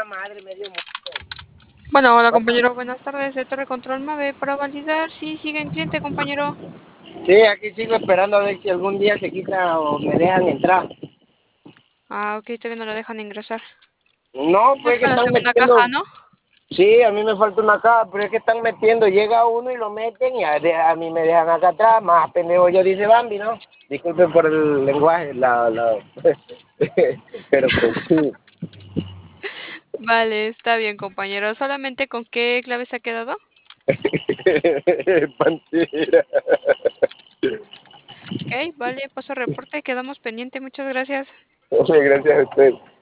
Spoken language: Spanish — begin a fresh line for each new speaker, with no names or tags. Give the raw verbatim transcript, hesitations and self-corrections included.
madre, me dio mucho.
Bueno, hola
Bueno,
compañero, buenas tardes de Torre Control Mave para validar si sigue en cliente, compañero.
sí, aquí sigo esperando a ver si algún día se quita o me dejan entrar.
Ah, ok, todavía no lo dejan ingresar.
No,
Ya
pues es que
está en la
están
segunda caja,
metiendo.
¿no?
Sí, a mí me falta una caja, pero es que están metiendo. Llega uno y lo meten y a, de- a mí me dejan acá atrás. Más pendejo yo, dice Bambi, ¿no? Disculpen por el lenguaje, la, la... pero pues sí.
Vale, está bien, compañero. ¿Solamente con qué clave se ha quedado?
Pantera.
Ok, vale, paso reporte, quedamos pendiente, muchas gracias.
Gracias a usted.